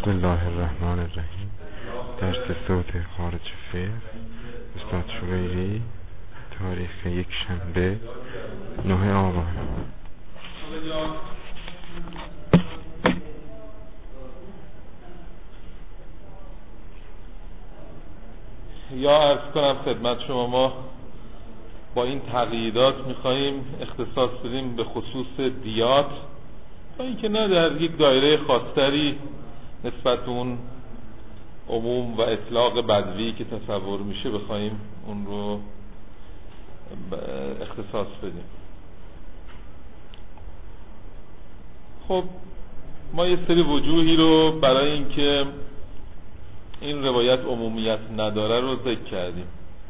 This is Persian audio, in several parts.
بسم الله الرحمن الرحیم. درس صوت خارج فقه استاد شویری، تاریخ یک شنبه 9 آبان. یا عرض کنم خدمت شما، ما با این تغییرات میخواییم اختصاص بدیم به خصوص دیات، تا اینکه نه در یک دایره خاصتری نسبت به اون عموم و اطلاق بدوی که تصور میشه بخواییم اون رو اختصاص بدیم. خب ما یه سری وجوهی رو برای اینکه این روایت عمومیت نداره رو ذکر کردیم.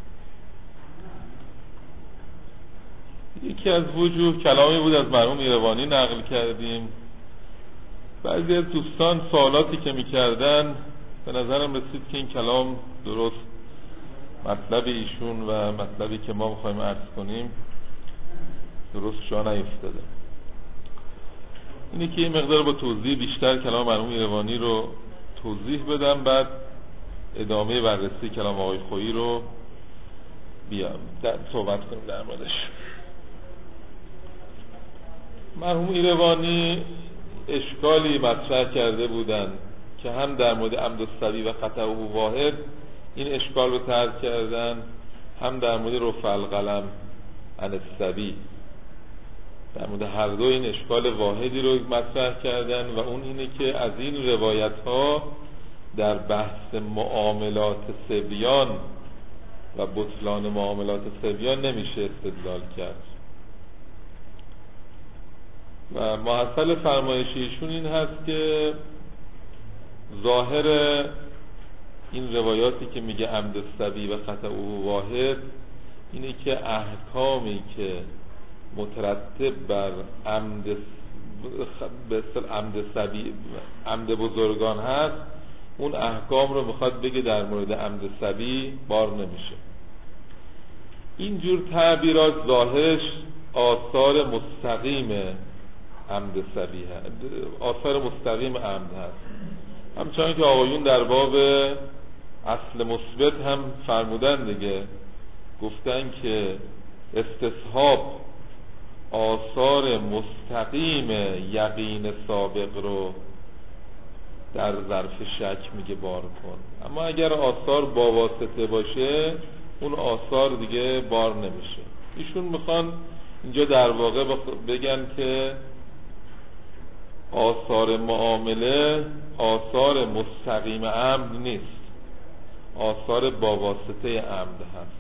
یکی از وجوه کلامی بود از مرحوم ایروانی نقل کردیم. بعضی از دوستان سوالاتی که میکردن به نظرم رسید که این کلام درست مطلب ایشون و مطلبی که ما میخوایم عرض کنیم درست جا نیفتاده. اینه که این مقدار با توضیح بیشتر کلام مرحوم ایروانی رو توضیح بدم، بعد ادامه بررسی کلام آقای خویی رو بیام صحبت کنیم در موردش. مرحوم ایروانی اشکالی مطرح کرده بودن که هم در مورد عمد الصبی و خطأ واحد این اشکال رو طرح کردن، هم در مورد رفع القلم عن الصبی، در مورد هر دو این اشکال واحدی رو مطرح کردن و اون اینه که از این روایت ها در بحث معاملات صبیان و بطلان معاملات صبیان نمیشه استدلال کرد و محصل فرمایشیشون این هست که ظاهر این روایاتی که میگه عمد الصبی و خطأ واحد اینه که احکامی که مترتب بر عمد بزرگان هست اون احکام رو میخواد بگه در مورد عمد صبی بار نمیشه. اینجور تعبیرات ظاهرش آثار مستقیم عمد صبی هست، آثار مستقیم عمد هست. همچنان که آقایون در باب اصل مثبت هم فرمودن دیگه، گفتن که استصحاب آثار مستقیم یقین سابق رو در ظرف شک میگه بار کن، اما اگر آثار با واسطه باشه اون آثار دیگه بار نمیشه. ایشون میخوان اینجا در واقع بگن که آثار معامله آثار مستقیم عمد نیست، آثار با واسطه عمد هست.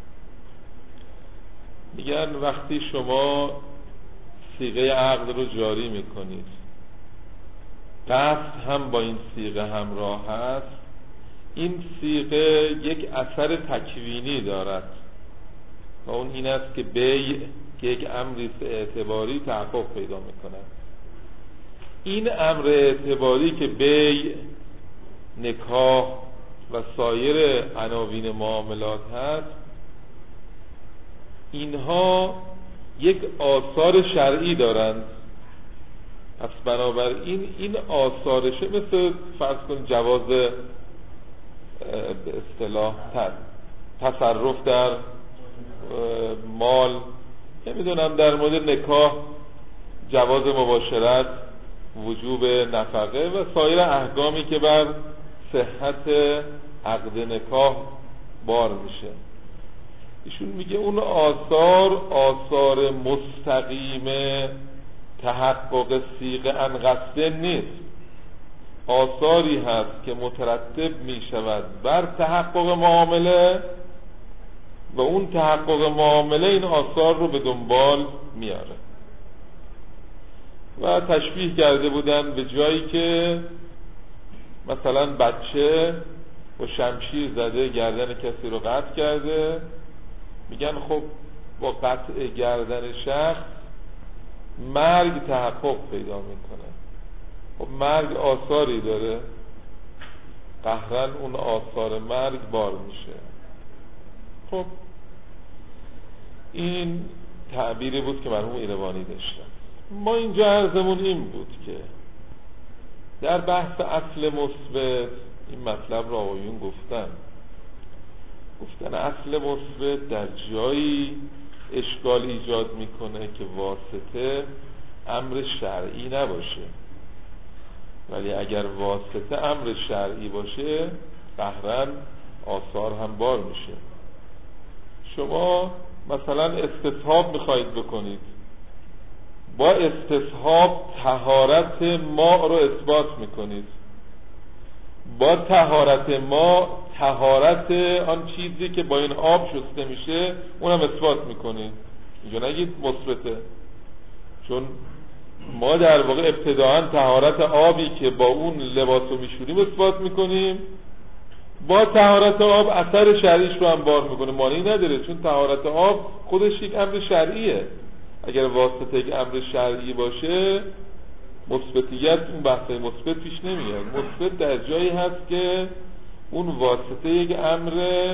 میگن وقتی شما صیغه عقد رو جاری میکنید، قصد هم با این صیغه همراه هست، این صیغه یک اثر تکوینی دارد و اون این است که بیع که یک امری اعتباری تحقق پیدا میکنه. این امر اعتباری که بیع، نکاح و سایر عناوین معاملات هست، اینها یک آثار شرعی دارند. پس بنابراین این آثارشه مثل فرض کن جواز به اصطلاح تصرف در مال، نمیدونم در مورد نکاح جواز مباشرت، وجوب نفقه و سایر احکامی که بر صحت عقد نکاح بار میشه. ایشون میگه اون آثار مستقیم تحقق صیغه ان قصد نیست، آثاری هست که مترتب میشود بر تحقق معامله و اون تحقق معامله این آثار رو به دنبال میاره. و تشبیه کرده بودن به جایی که مثلا بچه با شمشیر زده گردن کسی رو قطع کرده، میگن خب با قطع گردن شخص مرگ تحقق پیدا میکنه. خب مرگ آثاری داره، قهرن اون آثار مرگ بار میشه. خب این تعبیری بود که مرحوم ایروانی داشتن. ما اینجا عرضمون این بود که در بحث اصل مثبت این مطلب را آقایون گفتن اصل مثبت در جایی اشکال ایجاد میکنه که واسطه امر شرعی نباشه، ولی اگر واسطه امر شرعی باشه قهرن آثار هم بار میشه. شما مثلا استصحاب میخواید بکنید، با استصحاب طهارت ماء رو اثبات میکنید، با طهارت ماء طهارت آن چیزی که با این آب شسته میشه اونم اثبات میکنید. اینجا نگید مثبته، چون ما در واقع ابتداعا طهارت آبی که با اون لباس رو میشوریم اثبات میکنیم، با طهارت آب اثر شرعیش رو هم بار میکنه، مانعی نداره، چون طهارت آب خودش یک امر شرعیه. اگر واسطه یک امر شرعی باشه مثبتیت، اون بحث مثبت پیش نمیاد. مثبت در جایی هست که اون واسطه یک امر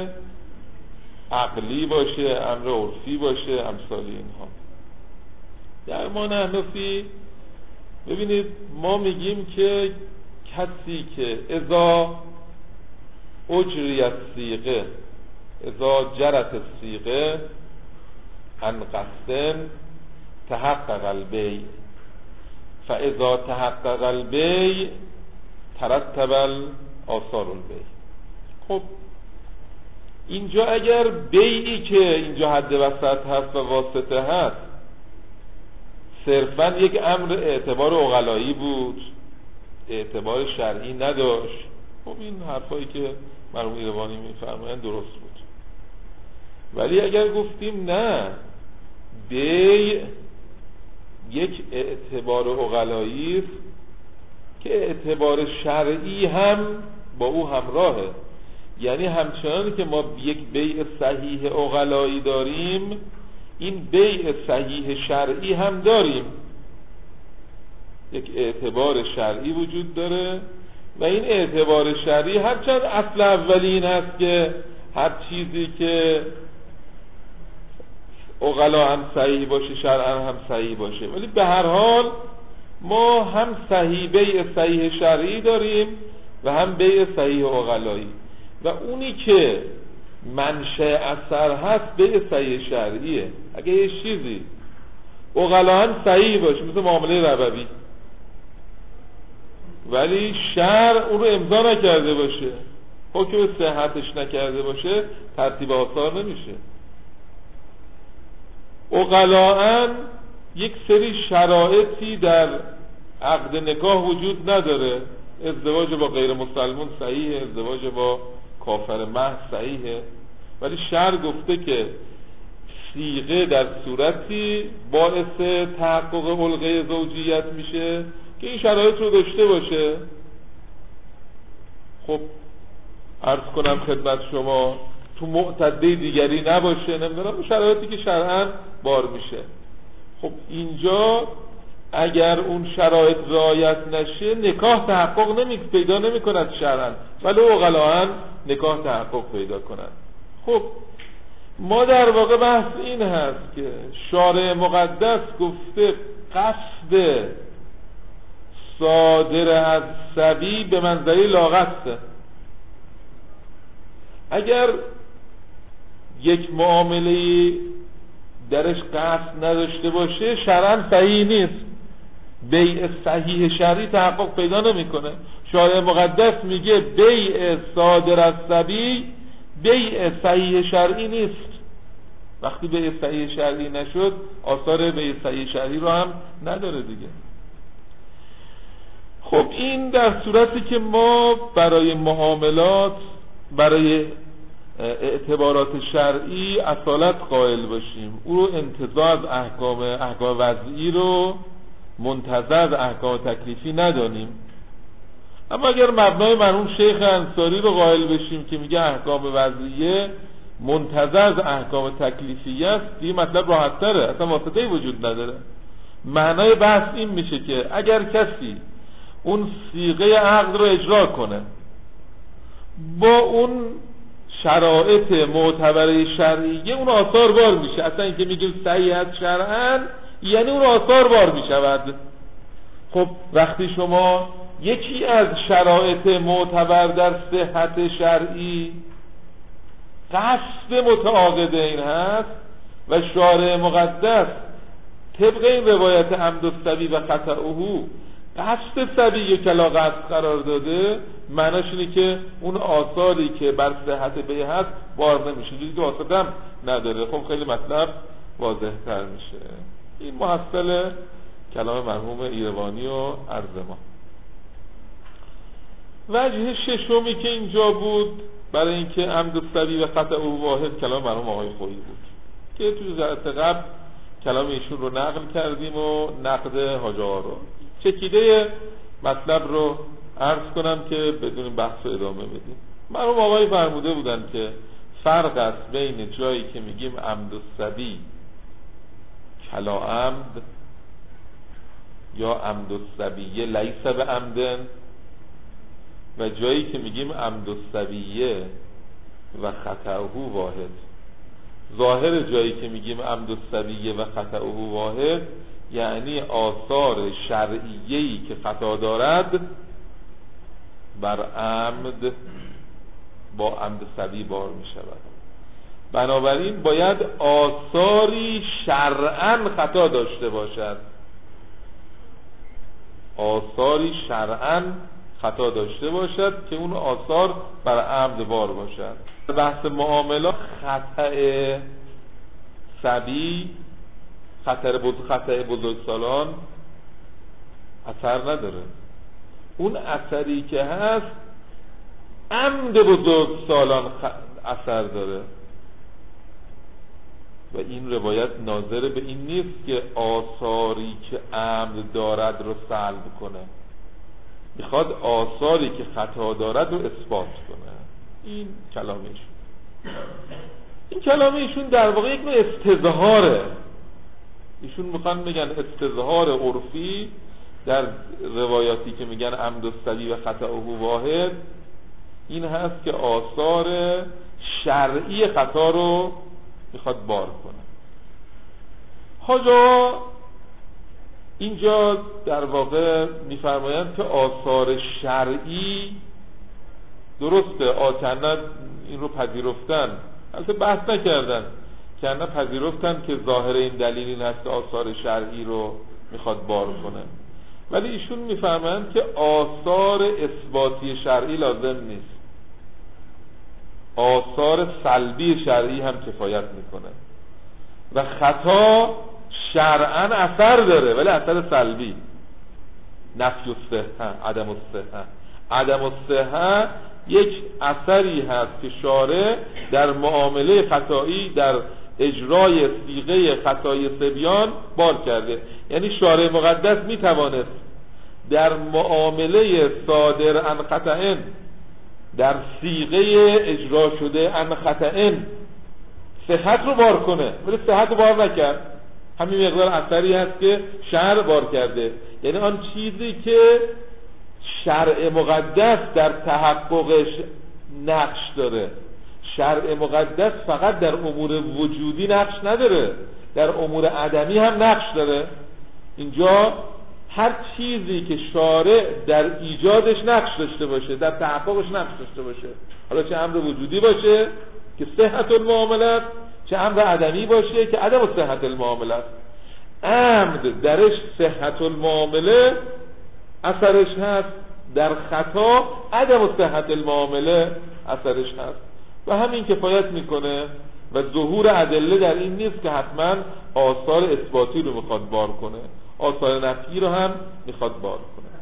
عقلی باشه، امر عرفی باشه، امثال اینها. در ما نحنفی ببینید ما میگیم که کسی که اذا اجری الصیغه، اذا جرت الصیغه عن قصد تحقق البیع، فاذا تحقق البیع ترتب آثار البیع. خب اینجا اگر بیعی که اینجا حد وسط هست و واسطه هست صرفا یک امر اعتبار عقلایی بود، اعتبار شرعی نداشت، خب این حرفایی که مرحوم ایروانی میفرمایند درست بود. ولی اگر گفتیم نه، بیع یک اعتبار عقلایی است که اعتبار شرعی هم با او همراهه، یعنی همچنان که ما یک بیع صحیح عقلایی داریم، این بیع صحیح شرعی هم داریم، یک اعتبار شرعی وجود داره و این اعتبار شرعی هرچند اصل اولی این هست که هر چیزی که عقلا هم صحیح باشه شرعا هم صحیح باشه، ولی به هر حال ما هم صحیح بیع صحیح شرعی داریم و هم بیع صحیح عقلایی، و اونی که منشأ اثر هست بیع صحیح شرعیه. اگه یه چیزی عقلا هم صحیح باشه مثل معامله ربوی، ولی شرع اون رو امضا نکرده باشه، حکم صحتش نکرده باشه، ترتیب آثار نمیشه. عقلاً یک سری شرایطی در عقد نکاح وجود نداره، ازدواج با غیر مسلمان صحیحه، ازدواج با کافر محض صحیحه، ولی شرع گفته که صیغه در صورتی باعث تحقق حلقه زوجیت میشه که این شرایط رو داشته باشه. خب عرض کنم خدمت شما تو معتده دیگری نباشه، نمیدونم شرایطی که شرعاً بار میشه. خب اینجا اگر اون شرایط رعایت نشه نکاح تحقق پیدا نمی‌کند شرعاً، ولی عقلاً نکاح تحقق پیدا کند. خب ما در واقع بحث این هست که شارع مقدس گفته قصد صادر از صبی به منزله لاقصده. اگر یک معامله درش قصد نداشته باشه شرعاً صحیح نیست، بیع صحیح شرعی تحقق پیدا نمیکنه. شارع مقدس میگه بیع صادر از صبی بیع صحیح شرعی نیست. وقتی بیع صحیح شرعی نشد آثار بیع صحیح شرعی رو هم نداره دیگه. خب این در صورتی که ما برای معاملات، برای اعتبارات شرعی اصالت قائل باشیم، او رو انتزاع از احکام وضعی رو منتزع از احکام تکلیفی ندانیم. اما اگر مبنای مرحوم شیخ انصاری رو قائل بشیم که میگه احکام وضعیه منتزع از احکام تکلیفی است، این مطلب راحت تره، اصلا واسطه‌ای وجود نداره. معنای بحث این میشه که اگر کسی اون صیغه عقد رو اجرا کنه با اون شرایط معتبره شرعیه، اون آثار بار میشه. اصلا اینکه میگیم صحیح از شرعاً یعنی اون آثار بار میشود. خب وقتی شما یکی از شرایط معتبر در صحت شرعی قصد متعاقدین هست و شارع مقدس طبق این روایت عمد الصبی و خطأه قصد صبی کلا قصد قرار داده، معناش اینه که اون آثاری که بر صحت بی هست بار نمیشه، چیزی که واسطه هم نداره. خب خیلی مطلب واضح تر میشه. این محصل کلام مرحوم ایروانی و عرض ما. وجه ششمی که اینجا بود برای اینکه عمد الصبی و خطأ واحد کلام مرحوم آقای خویی بود که تو جلسه قبل کلام ایشون رو نقل کردیم و نقد حاج آقا رو چکیده مطلب رو عرض کنم که بدون بحث و ادامه بدیم. مرحوم آقای فرموده بودن که فرق است بین جایی که میگیم عمد الصبی کلا عمد یا عمد الصبیه لیس به عمدن و جایی که میگیم عمد الصبیه و خطأه واحد. ظاهر جایی که میگیم عمد الصبیه و خطأه واحد یعنی آثار شرعیه‌ای که خطا دارد بر عمد با عمد صبی بار میشود. بنابراین باید آثاری شرعاً خطا داشته باشد، آثاری شرعاً خطا داشته باشد که اون آثار بر عمد بار باشد. بحث معاملات خطأ صبی، خطأ بزرگسالان اثر نداره. اون اثری که هست عمد بزرگسالان اثر داره و این روایت ناظر به این نیست که آثاری که عمد دارد رو سلب کنه، میخواد آثاری که خطا دارد رو اثبات کنه. این کلامشون، این کلامشون در واقع یک نوع استظهاره. ایشون میخوان بگن استظهار عرفی در روایاتی که میگن عمد الصبی و خطأه واحد این هست که آثار شرعی خطا رو میخواد بار کنه. حاجا اینجا در واقع میفرمایند که آثار شرعی درسته آکنه این رو پذیرفتن، البته بحث نکردن، کنه پذیرفتن که ظاهر این دلیل این هست که آثار شرعی رو میخواد بار کنه، ولی ایشون میفرمایند که آثار اثباتی شرعی لازم نیست، آثار سلبی شرعی هم کفایت میکنه و خطا شرعاً اثر داره ولی اثر سلبی، نفی الصحه، عدم الصحه یک اثری هست که شارع در معامله خطایی در اجرای صیغه خطای صبیان بار کرده. یعنی شارع مقدس میتوانست در معامله صادر عن خطأ در صیغه اجرا شده عن خطأ صحت رو بار کنه ولی صحت رو بار نکرد. همین مقدار اثری هست که شرع بار کرده. یعنی آن چیزی که شرع مقدس در تحققش نقش داره. شرع مقدس فقط در امور وجودی نقش نداره، در امور عدمی هم نقش داره. اینجا هر چیزی که شارع در ایجادش نقش داشته باشه، در تحققش نقش داشته باشه، حالا چه امر وجودی باشه که صحت المعاملات، چه امر عدمی باشه که عدم صحت المعاملات، عمد درش صحت المعامله اثرش هست، در خطا عدم صحت المعامله اثرش هست و همین کفایت میکنه و ظهور ادله در این نیست که حتما آثار اثباتی رو میخواد بار کنه، آثار نفی رو هم میخواد بار کنه.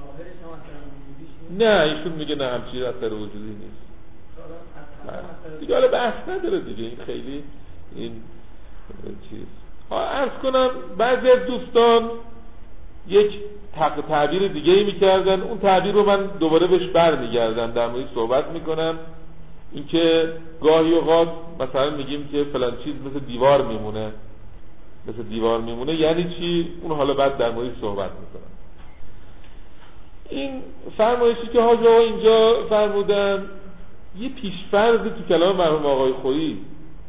نه ایشون میگه نه همچین اثر وجودی نیست دیگه، حالا بحث نداره دیگه، این خیلی این چیز. عرض کنم بعضی از دوستان یک تعبیر دیگه ای میکردن، اون تعبیر رو من دوباره بهش برمیگردم، در موردش صحبت میکنم. اینکه گاهی اوقات مثلا میگیم که فلان چیز مثل دیوار میمونه، مثل دیوار میمونه یعنی چی؟ اون حالا بعد در موردش صحبت میکنم. این فرمایشی که حاج آقا اینجا فرمودن یه پیشفرضی تو کلام مرحوم آقای خویی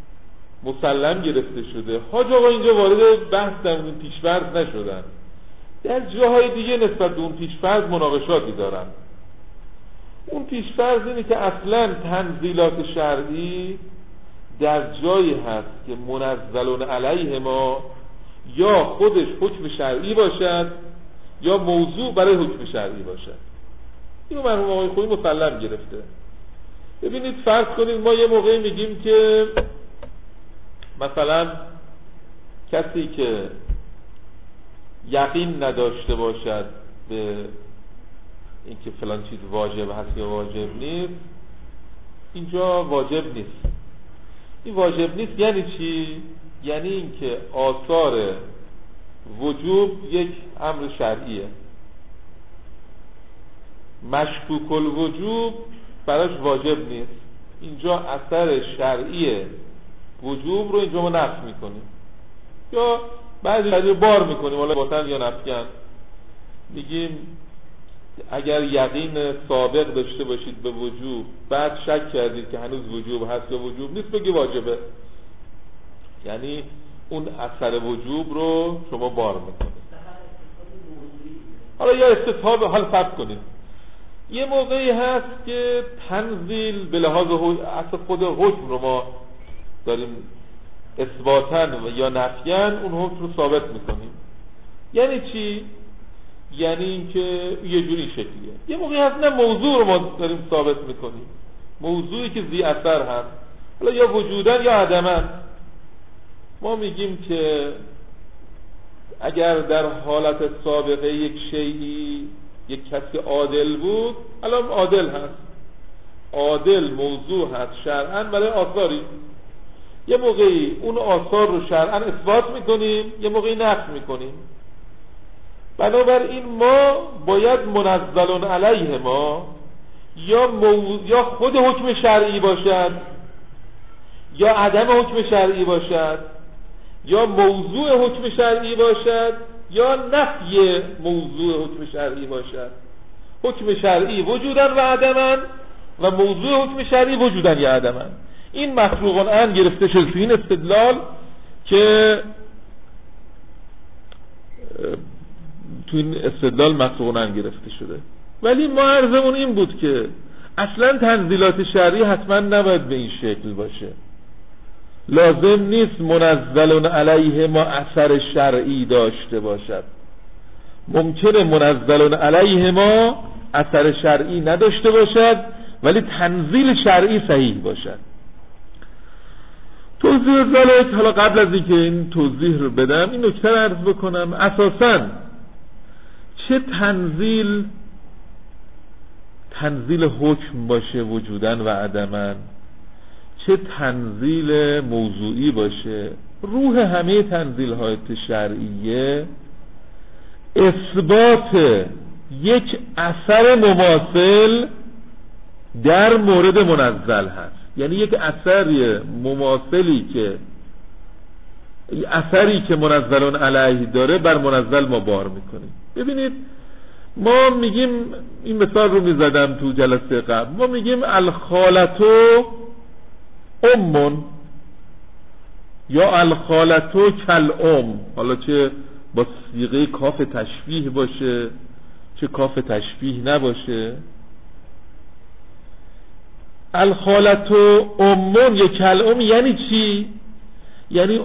مسلم گرفته شده. حاج آقا اینجا وارد بحث در این پیشفرض نشدن، در جاهای دیگه نسبت به اون پیشفرض مناقشاتی دارن. اون پیشفرض اینه که اصلا تنزیلات شرعی در جایی هست که منزل علیه ما یا خودش حکم شرعی باشد یا موضوع برای حکم شرعی باشد. اینو مرحوم آقای خویی مسلم گرفته. ببینید فرض کنید ما یه موقعی میگیم که مثلا کسی که یقین نداشته باشد به اینکه فلان چیز واجب هست یا واجب نیست، اینجا واجب نیست. این واجب نیست یعنی چی؟ یعنی اینکه آثار وجوب یک امر شرعیه، مشکوک الوجوب براش واجب نیست. اینجا اثر شرعی وجوب رو اینجا ما نفی میکنیم یا بعضی رو بار میکنیم، حالا باطن یا نفیان. میگیم اگر یقین سابق داشته باشید به وجوب، بعد شک کردید که هنوز وجوب هست یا وجوب نیست، بگی واجبه. یعنی اون اثر وجوب رو شما بار میکنید. حالا یا استصحاب، حال فرض کنید یه موقعی هست که تنزیل به لحاظ اصل خود حکم رو ما داریم اثباتن و یا نفیان اون حکم رو ثابت میکنیم. یعنی چی؟ یعنی اینکه یه جوری شکلیه. یه موقعی هست نه موضوع رو ما داریم ثابت میکنیم، موضوعی که ذی اثر هست، حالا یا وجودن یا عدمن. ما میگیم که اگر در حالت سابقه یک شیئی یک کسی عادل بود، الان عادل هست، عادل موضوع هست شرعاً برای آثاری. یه موقعی اون آثار رو شرعاً اثبات میکنیم، یه موقعی نفی میکنیم. بنابراین ما باید منزل علیه ما یا خود حکم شرعی باشد یا عدم حکم شرعی باشد، یا موضوع حکم شرعی باشد یا نفی موضوع حکم شرعی باشد. حکم شرعی وجودن و عدمن و موضوع حکم شرعی وجودن یا عدمن. این مفروغ عن گرفته شده تو این استدلال که تو این استدلال مفروغ عن گرفته شده. ولی ما عرضمون این بود که اصلا تنزیلات شرعی حتما نباید به این شکل باشه. لازم نیست منزل علیه ما اثر شرعی داشته باشد. ممکنه منزل علیه ما اثر شرعی نداشته باشد ولی تنزیل شرعی صحیح باشد. توضیح ذلک، حالا قبل از اینکه این توضیح رو بدم این نکته رو عرض بکنم. اساساً چه تنزیل حکم باشه وجودن و عدمن، چه تنزیل موضوعی باشه، روح همه تنزیل های شرعیه اثبات یک اثر مماثل در مورد منزل هست. یعنی یک اثری مماثلی که اثری که منزلون علیه داره بر منزل ما بار میکنیم. ببینید ما میگیم، این مثال رو میزدم تو جلسه قبل، ما میگیم الخالتو امون یا الخالتو کالام، حالا چه با صیغه کاف تشبیه باشه چه کاف تشبیه نباشه. الخالتو امون یا کالام یعنی چی؟ یعنی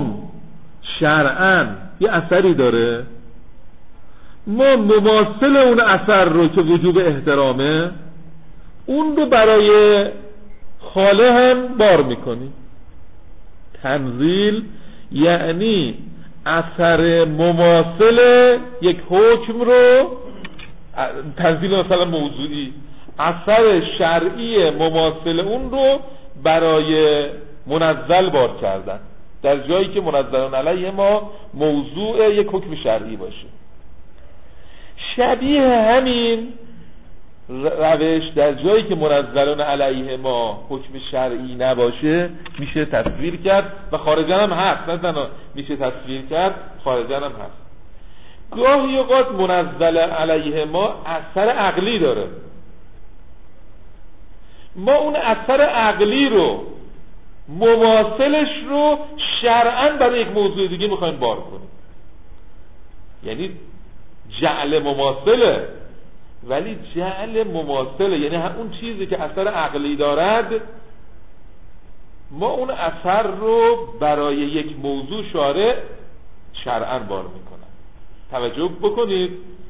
شرعاً یه اثری داره، ما مماثل اون اثر رو که وجوب احترامه اون رو برای خاله هم بار میکنی. تنزیل یعنی اثر مماثل یک حکم رو، تنزیل مثلا موضوعی، اثر شرعی مماثل اون رو برای منزل بار کردن در جایی که منزل علیه ما موضوع یک حکم شرعی باشه. شبیه همین روش در جایی که منزل علیه ما حکم شرعی نباشه میشه تصویر کرد و خارجاً هم هست. نه تنها میشه تصویر کرد، خارجاً هم هست. گاهی اوقات منزل علیه ما اثر عقلی داره، ما اون اثر عقلی رو مماثلش رو شرعاً برای یک موضوع دیگه میخوایم بار کنیم. یعنی جعل مماثله، ولی جعل مماثله یعنی اون چیزی که اثر عقلی دارد، ما اون اثر رو برای یک موضوع شارع شرعاً بار میکنن. توجه بکنید،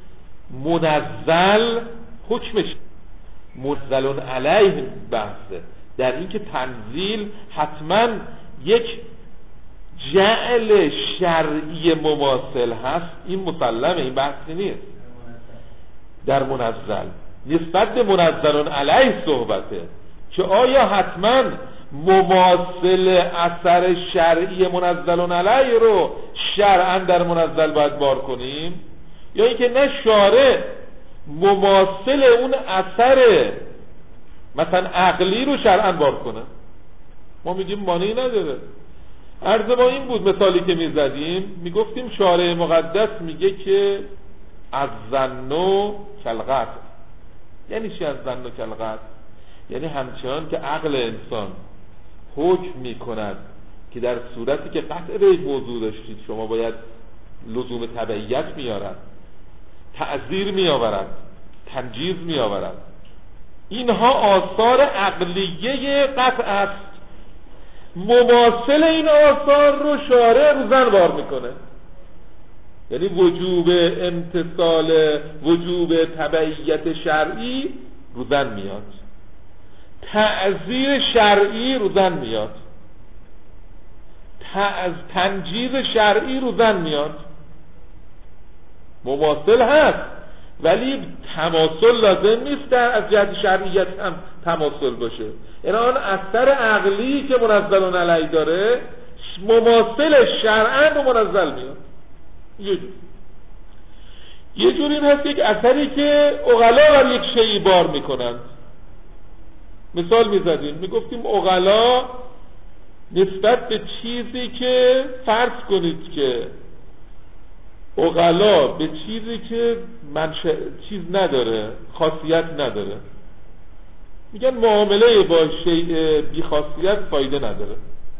منزل حکمش منزل علیه بحثه، در این که تنزیل حتما یک جعل شرعی مماثل هست، این مسلمه، این بحثی نیست. در منزل نسبت به منزل علیه صحبته که آیا حتما مماثل اثر شرعی منزل علیه رو شرعاً در منزل باید بار کنیم، یا اینکه نه شارع مماثل اون اثر مثلا عقلی رو شرعاً بار کنه؟ ما میگیم مانعی نداره. عرض ما این بود، مثالی که میزدیم میگفتیم شارع مقدس میگه که از ظن کالقطع. یعنی چی از ظن کالقطع؟ یعنی همچنان که عقل انسان حکم میکند که در صورتی که قطع به یک موضوع داشتید شما باید لزوم تبعیت میارد، تعذیر میآورد، تنجیز میآورد، اینها آثار عقلیه قطع است. مماثل این آثار رو شارع رو زن بار میکنه، یعنی وجوب امتثال، وجوب تبعیت شرعی رو زن میاد، تعذیر شرعی رو زن میاد، تنجیز شرعی رو زن میاد. مماثل هست ولی تماثل لازم نیست در از جهت شرعیت هم تماثل باشه. یعنی آن اثر عقلی که منزل علیه داره مماثل شرعاً و منزل میاد. یه جور این هست یک اثری که عقلا بر یک شیئی بار میکنند. مثال میزدیم، میگفتیم عقلا نسبت به چیزی که فرض کنید که عقلا به چیزی که چیز نداره، خاصیت نداره، میگن معامله با شیء بی خاصیت فایده نداره.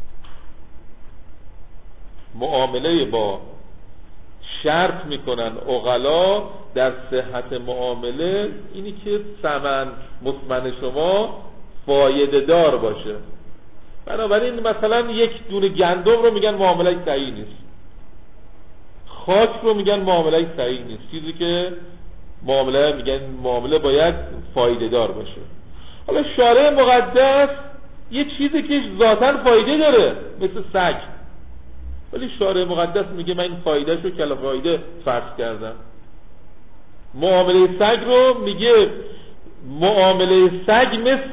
معامله با شرط میکنن عقلا در صحت معامله اینی که ثمن مطمئن شما فایده دار باشه. بنابراین مثلا یک دونه گندم رو میگن معامله صحیح نیست، خاک رو میگن معامله صحیح نیست، چیزی که معامله میگن معامله باید فایده دار باشه. حالا شارع مقدس یه چیزی که ذاتاً فایده داره مثل سگ، ولی شارع مقدس میگه من این فایده شو کلا فایده فرض کردم. معامله سگ رو میگه معامله سگ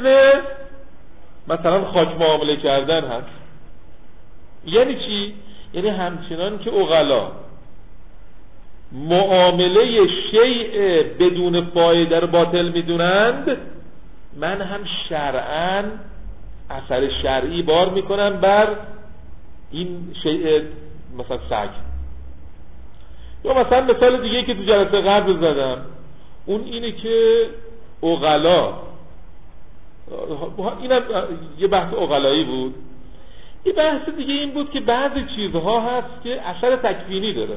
مثلا خاک معامله کردن هست. یعنی چی؟ یعنی همچنان که عقلا معامله شیء بدون فایده رو باطل میدونند، من هم شرعاً اثر شرعی بار میکنم بر این شیء مثلا سگ. یا مثلا مثال دیگه که تو جلسه قبل زدم اون اینه که عقلا، اینم یه بحث عقلایی بود. یه بحث دیگه این بود که بعضی چیزها هست که اثر تکوینی داره،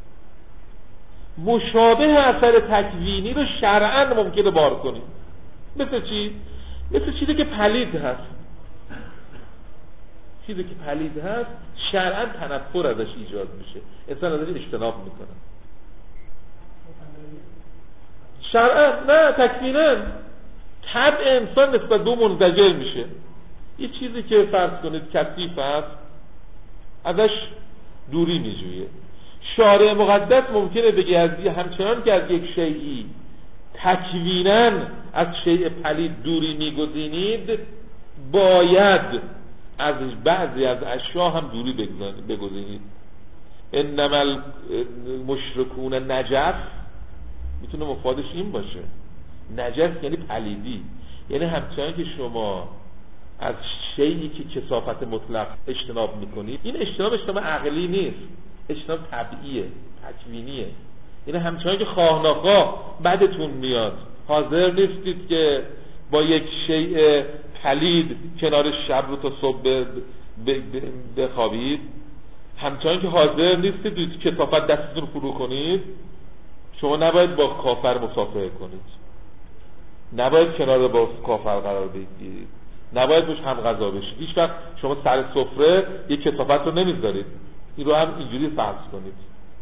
مشابه اثر تکوینی رو شرعاً ممکنه بار کنیم. مثل چی؟ مثل چیزی که پلید هست. چیزی که پلید هست شرعاً تنفر ازش ایجاد میشه، انسان ازش اجتناب میکنه. شرعاً نه، تکویناً طبع انسان نسبت به منزجر میشه. یه چیزی که فرض کنید کثیف هست ازش دوری میجویه. شارع مقدس ممکنه بگه از همچنان که از یک شیئی تکویناً از شیء پلید دوری میگزینید، باید از بعضی از اشیاء هم دوری بگزینید. انما المشرکون نجس، میتونه مفادش این باشه. نجس یعنی پلیدی، یعنی همچنان که شما از شیئی که کثافت مطلق اجتناب میکنید، این اجتناب عقلی نیست، اجتناب طبیعیه، تکوینیه. یعنی همچنان که خواه ناخواه بعدتون میاد، حاضر نیستید که با یک شیء پلید کنار شب رو تا صبح بخوابید، همچنان که حاضر نیستید کثافت دستتون فرو کنید، شما نباید با کافر مصافحه کنید، نباید کنار با کافر قرار بگیرید، نباید باش هم غذا بشید. هیچ وقت شما سر سفره یک کثافت رو نمیذارید. این رو هم اینجوری فرض کنید.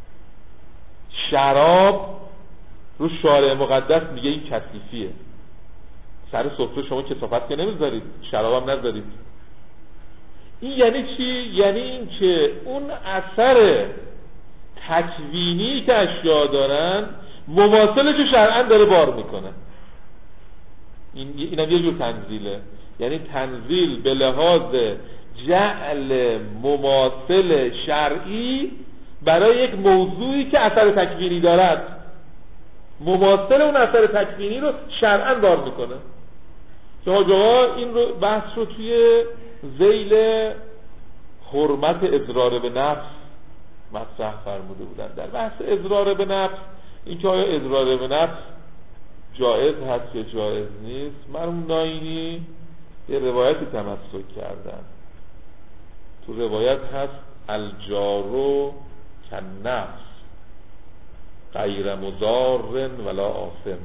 شراب رو شارع مقدس میگه این کثیفیه. سر سفره شما کثافت که نمیذارید، شراب هم نذارید. این یعنی چی؟ یعنی این که اون اثر تکوینی که اشیاء دارن مماثلش رو شرعاً داره بار میکنه. این هم یه جور تنزیله. یعنی تنزیل به لحاظ جعل مماثل شرعی برای یک موضوعی که اثر تکوینی دارد، مماثل اون اثر تکوینی رو شرعاً بار میکنه. شما جواب این رو بحث رو توی ذیل حرمت اضرار به نفس مطرح فرموده بودن. در بحث اضرار به نفس، این که آیا اضرار به نفس جایز هست یا جایز نیست، مرحوم ناینی یه روایتی تمسک کردن. تو روایت هست الجارو کالنفس غیر مضار ولا آثم.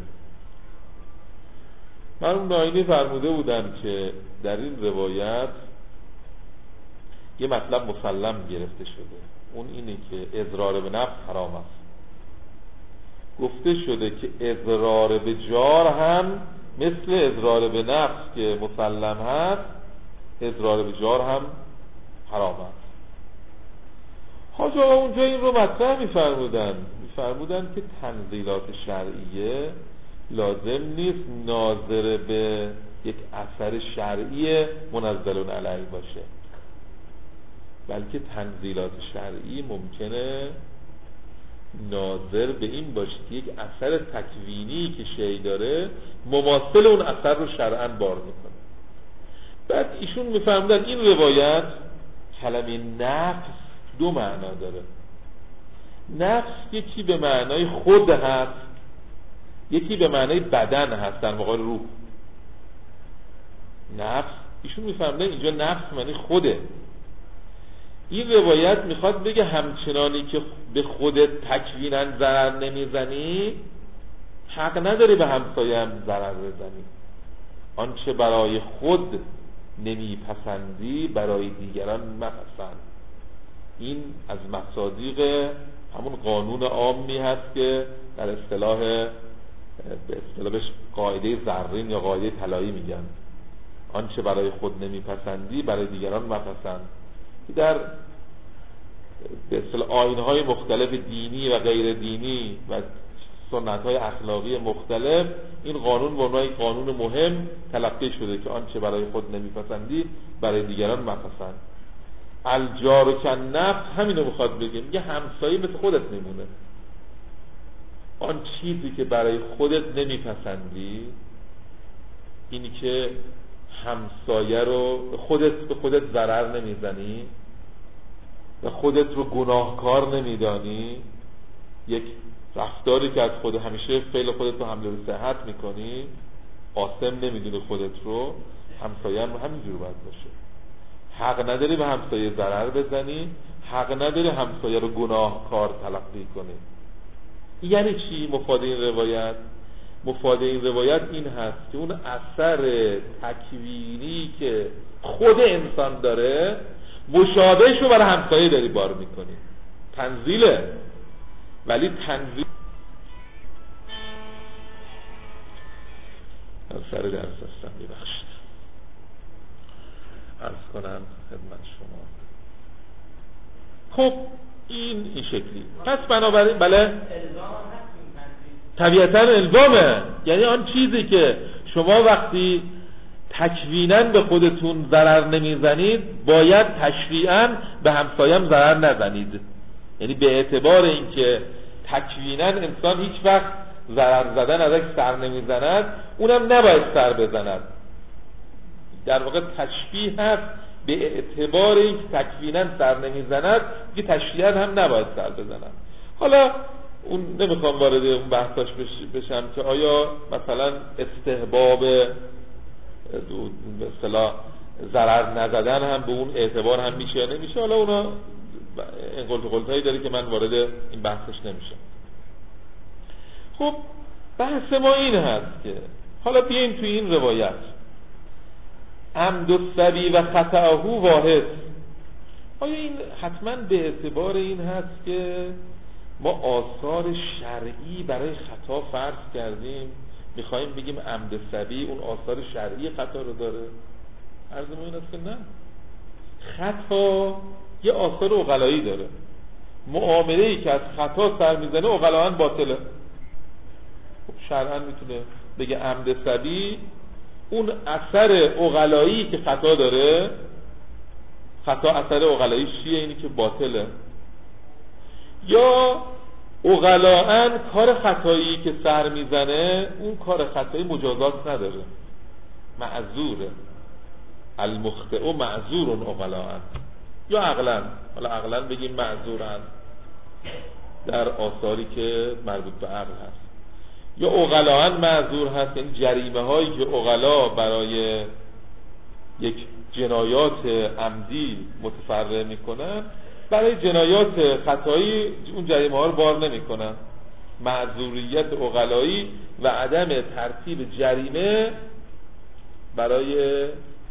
مرحوم ناینی فرموده بودن که در این روایت یه مطلب مسلم گرفته شده، اون اینه که اضرار به نفس حرام است. گفته شده که اضرار به جار هم مثل اضرار به نفس که مسلم هست، اضرار به جار هم حرام است. حاج آقا اونجا این رو مطرح می‌فرمودن که تنزیلات شرعیه لازم نیست ناظر به یک اثر شرعی منزل علیه باشه، بلکه تنزیلات شرعی ممکنه ناظر به این باشه که یک اثر تکوینی که شیء داره مماثل اون اثر رو شرعاً بار میکنه. بعد ایشون میفرمودن این روایت کلمه نفس دو معنا داره. نفس یکی به معنای خود هست، یکی به معنای بدن هست در مقابل روح. نفس ایشون میفرمودن اینجا نفس معنی خوده. این روایت میخواد بگه همچنانی که به خودت تکویناً ضرر نمیزنی، حق نداری به همسایه هم ضرر بزنی. آنچه برای خود نمیپسندی برای دیگران مپسند. این از مصادیق همون قانون عامی هست که در اصطلاح بهش قاعده زرین یا قاعده طلایی میگن. آنچه برای خود نمیپسندی برای دیگران مپسند. در به اصطلاح آیین‌های مختلف دینی و غیر دینی و سنت‌های اخلاقی مختلف این قانون به عنوان قانون مهم تلقی شده که آنچه برای خود نمیپسندی برای دیگران مپسند. الجار کالنفس همینو میخواد بگه، میگه همسایه مثل خودت میمونه. آن چیزی که برای خودت نمیپسندی، اینی که همسایه رو به خودت ضرر نمیزنی و خودت رو گناهکار نمیدانی، یک رفتاری که از خود همیشه فعل خودت رو حمله به صحت میکنی، آثم نمیدونی خودت رو، همسایه هم همینجور باید باشه. حق نداری به همسایه ضرر بزنی، حق نداری همسایه رو گناهکار تلقی کنی. یعنی چی مفاد این روایت؟ مفاد این روایت این هست که اون اثر تکوینی که خود انسان داره مشابهش رو برای همسایه داری بار میکنی. تنزیله، ولی تنزیل از سر درس هستم میبخشید عرض کنم خدمت شما. خب این شکلی. پس بنابراین بله طبیعتا الزامه، یعنی آن چیزی که شما وقتی تکویناً به خودتون ضرر نمیزنید باید تشریعاً به همسایم ضرر نزنید. یعنی به اعتبار اینکه تکویناً انسان هیچ وقت ضرر زدن ازش سر نمیزند، اونم نباید سر بزند. در واقع تشبیه هست به اعتبار اینکه تکویناً سر نمیزند که تشریعاً هم نباید سر بزند. حالا اون نمیخوام وارد اون بحثاش بشم که آیا مثلا استحباب به اصطلاح ضرر نزدن هم به اون اعتبار هم میشه یا نمیشه. حالا اونا این قلتهایی داره که من وارد این بحثش نمیشم. خب بحث ما این هست که حالا بیاین تو این روایت عمد الصبی و خطأه واحد، آیا این حتما به اعتبار این هست که ما آثار شرعی برای خطا فرض کردیم میخواییم بگیم عمد صبی اون آثار شرعی خطا رو داره؟ عرض ما این است که نه، خطا یه آثار عقلایی داره. معامله‌ای که از خطا سر میزنه عقلاً باطله. خب شرعاً میتونه بگه عمد صبی اون اثر عقلایی که خطا داره، خطا اثر عقلایی چیه؟ اینی که باطله. یا عقلاً کار خطایی که سر میزنه اون کار خطایی مجازات نداره، معذوره، المخطئ معذور عقلاً، یا عقلاً، حالا عقلاً بگیم معذورن در آثاری که مربوط به عقل هست، یا عقلاً معذور هست، یعنی جریمه هایی که عقلا برای یک جنایات عمدی متفرع میکنن برای جنایات خطایی اون جریمه ها رو بار نمیکنن. معذوریت عقلایی و عدم ترتیب جریمه برای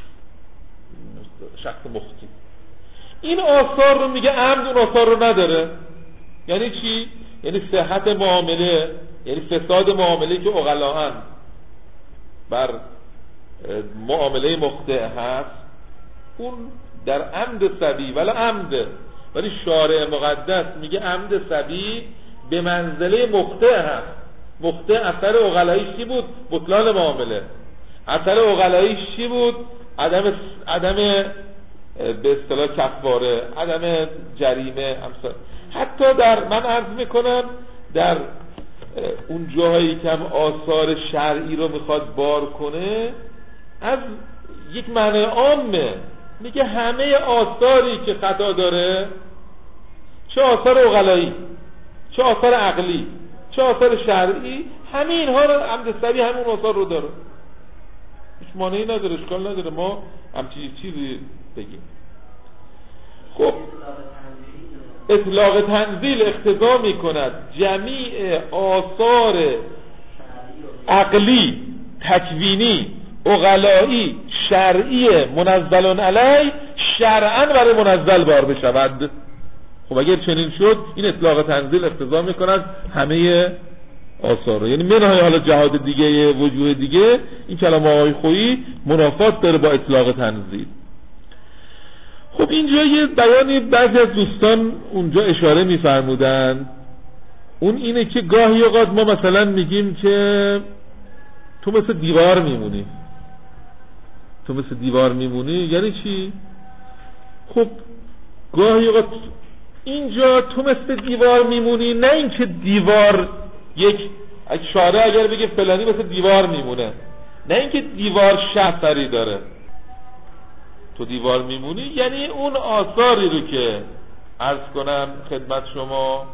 شخص مخطی. این آثار رو میگه عمد اون آثار رو نداره. یعنی چی؟ یعنی صحت معامله، یعنی فساد معامله که عقلاً بر معامله مخطئ هست اون در عمد صبی ولی عمده، ولی شارع مقدس میگه عمد صبی به منزله مخطئ هست. مخطئ اثر عقلاییش چی بود؟ بطلان معامله. اثر عقلاییش چی بود؟ عدم به اصطلاح کفاره، عدم جریمه. حتی در من عرض میکنم در اون جاهایی که هم آثار شرعی رو میخواد بار کنه از یک معنی عامه میگه همه آثاری که خطا داره، چه آثار عقلایی، چه آثار عقلی، چه آثار شرعی، همه اینها رو عمد صبی همون آثار رو داره. هیچ مانعی نداره، اشکال نداره ما همچین چیزی بگیم. خب اطلاق تنزیل اقتضا میکند جمیع آثار عقلی، تکوینی، عقلایی، شرعی منزل علی شرعاً برای منزل بار بشود. خب اگر چنین شد این اطلاق تنزیل اقتضا میکند همه آثار رو، یعنی منهای حالا جهات دیگه وجوه دیگه این کلام آقای خویی منافات داره با اطلاق تنزیل. خب اینجا یه بیانی بعضی از دوستان اونجا اشاره می‌فرمودن، اون اینه که گاهی اوقات ما مثلا میگیم که تو مثل دیوار میمونی. تو مثل دیوار میمونی یعنی چی؟ خب گاهی اوقات اینجا تو مثل دیوار میمونی نه اینکه دیوار یک شارع اگر بگه فلانی مثل دیوار میمونه، نه اینکه دیوار شفتری داره. تو دیوار میمونی یعنی اون آثاری رو که عرض کنم خدمت شما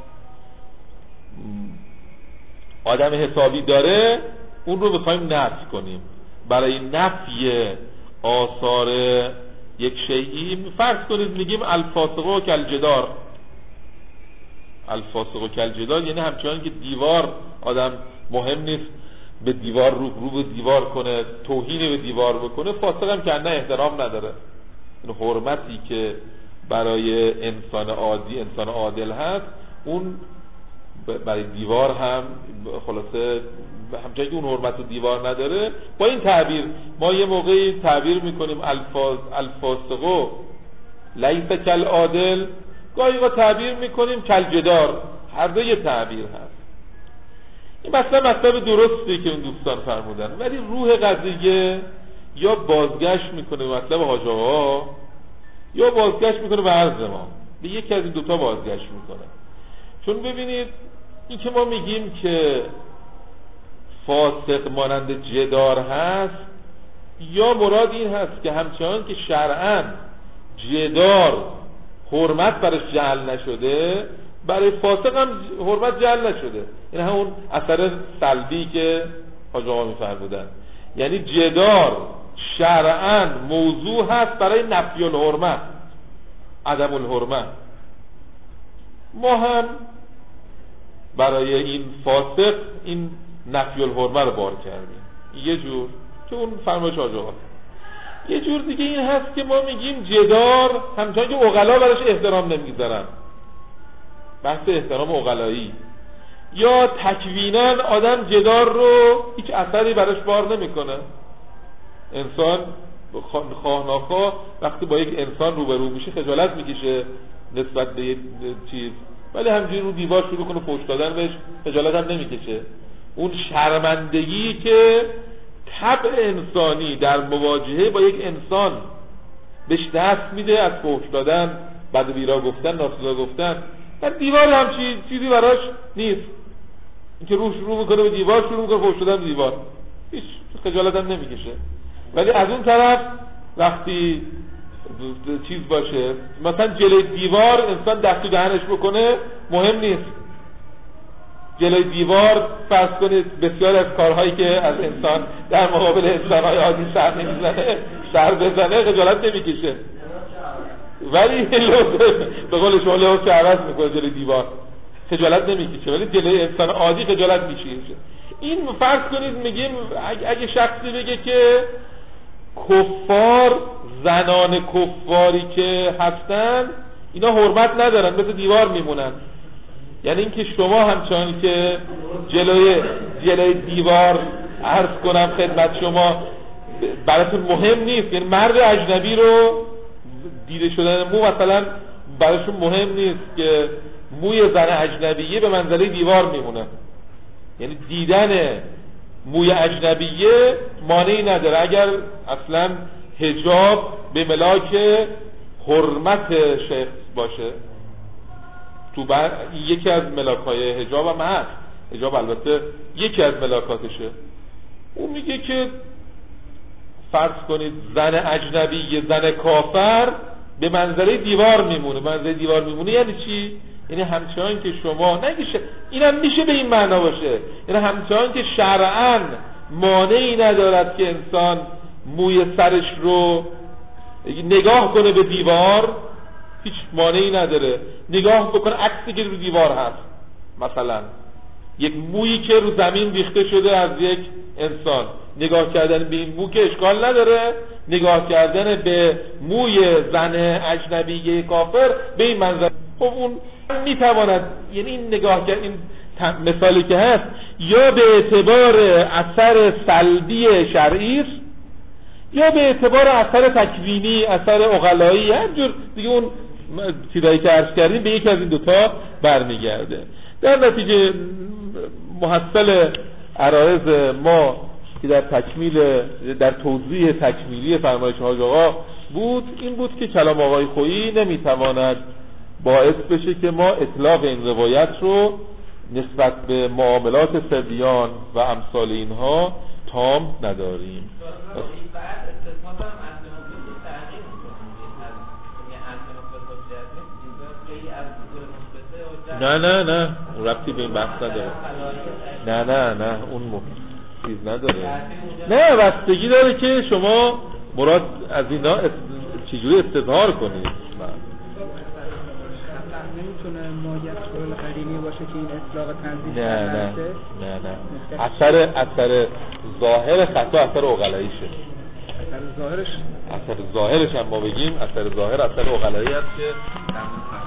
آدم حسابی داره اون رو بخوایم نفی کنیم. برای نفی آثار یک شیئی فرض کنید میگیم الفاسق کالجدار. الفاسق کالجدار یعنی همچنان که دیوار آدم مهم نیست به دیوار رو به دیوار کنه، توهین به دیوار بکنه، فاسق هم که نه احترام نداره. این حرمتی که برای انسان عادی، انسان عادل هست اون برای دیوار هم خلاصه همچنان که اون حرمت و دیوار نداره. با این تعبیر ما یه موقعی تعبیر میکنیم الفاسق لیس کالعادل، گاهی با تعبیر میکنیم کالجدار. هر دو یه تعبیر هست. این مطلب درستی که اون دوستان فرمودن، ولی روح قضیه یا بازگشت میکنه به مطلب حاج آقا یا بازگشت میکنه به عرض ما. به یکی از این دوتا بازگشت میکنه. چون ببینید این که ما میگیم که فاسق مانند جدار هست، یا مراد این هست که همچنان که شرعاً جدار حرمت برش جعل نشده برای فاسق هم حرمت جعل نشده. این همون اثر سلبی که حاج آقا میفرمودن، یعنی جدار شرعاً موضوع هست برای نفی الحرمت، عدم الحرمت. ما هم برای این فاسق این نفی الحرمه رو بار کردیم. یه جور که اون فرمایش حاج آقا. یه جور دیگه این هست که ما میگیم جدار همچنان که عقلا براش احترام نمیذارن، بحث احترام عقلایی، یا تکوینا آدم جدار رو هیچ اثری براش بار نمیکنه. انسان خواه ناخواه وقتی با یک انسان روبرو میشه خجالت میکشه نسبت به یک چیز، ولی همینجوری رو دیوار شروع کنه فحش دادن بهش خجالت هم نمیکشه. اون شرمندگی که طبع انسانی در مواجهه با یک انسان بهش دست میده از فحش دادن، بد و بیرا گفتن، ناسزا گفتن، در دیوار هم چیزی براش نیست. اینکه روش رو میکنه به دیوار شروع میکنه فحش دادن دیوار، هیچ خجالت هم نمیکشه. ولی از اون طرف وقتی چیز باشه مثلا جلوی دیوار انسان دست تو دهنش بکنه مهم نیست. جلوی دیوار فرض کنید بسیار از کارهایی که از انسان در مقابل انسان‌های عادی سر نمیزنه سر بزنه خجالت نمیکشه، ولی به قول شما لحظه عوض میکنه جلوی دیوار خجالت نمیکشه، ولی جلوی انسان عادی خجالت میکشه. این فرض کنید میگیم اگه شخصی بگه که کفار، زنان کفاری که هستن اینا حرمت ندارن مثل دیوار میمونن، یعنی اینکه شما همچنان که جلوی دیوار عرض کنم خدمت شما براتون مهم نیست، یعنی مرد اجنبی رو دیده شدن مو مثلا براشون مهم نیست که موی زن اجنبیه به منزله دیوار میمونه، یعنی دیدن موی اجنبیه مانعی نداره اگر اصلا حجاب به ملاک حرمت شخص باشه. تو یکی از ملاک‌های حجاب هم هست، حجاب البته یکی از ملاکاتشه. اون میگه که فرض کنید زن اجنبی زن کافر به منزله دیوار میمونه. منزله دیوار میمونه یعنی چی؟ یعنی همچنان که شما نگیشه اینم میشه به این معنا باشه، یعنی همچنان که شرعاً مانعی ندارد که انسان موی سرش رو نگاه کنه به دیوار، هیچ مانعی نداره نگاه بکنه عکسی که رو دیوار هست، مثلا یک مویی که رو زمین ریخته شده از یک انسان، نگاه کردن به این مو که اشکال نداره، نگاه کردن به موی زن اجنبی کافر به این منظر خب اون میتواند، یعنی این نگاه کرد این مثالی که هست یا به اعتبار اثر سلبی شرعی است یا به اعتبار اثر تکوینی، اثر عقلایی، هر جور دیگه اون چیزایی که عرض کردیم به یکی از این دوتا برمیگرده. در نتیجه محصل عرایض ما که در توضیح تکمیلی فرمایش حاج آقا بود این بود که کلام آقای خویی نمیتواند باعث بشه که ما اطلاق این روایت رو نسبت به معاملات صبیان و امثال اینها تام نداریم. نه اون ربطی به این بحث نداره. نه اون چیز نداره. نه بستگی داره که شما مراد از اینا چجوری استظهار کنید. نمیتونه مایه قول قرینی باشه که این اطلاق تنزیل نه اثر ظاهر خطا اثر عقلاییشه. اثر ظاهرش هم ما بگیم اثر ظاهر اثر عقلایی است که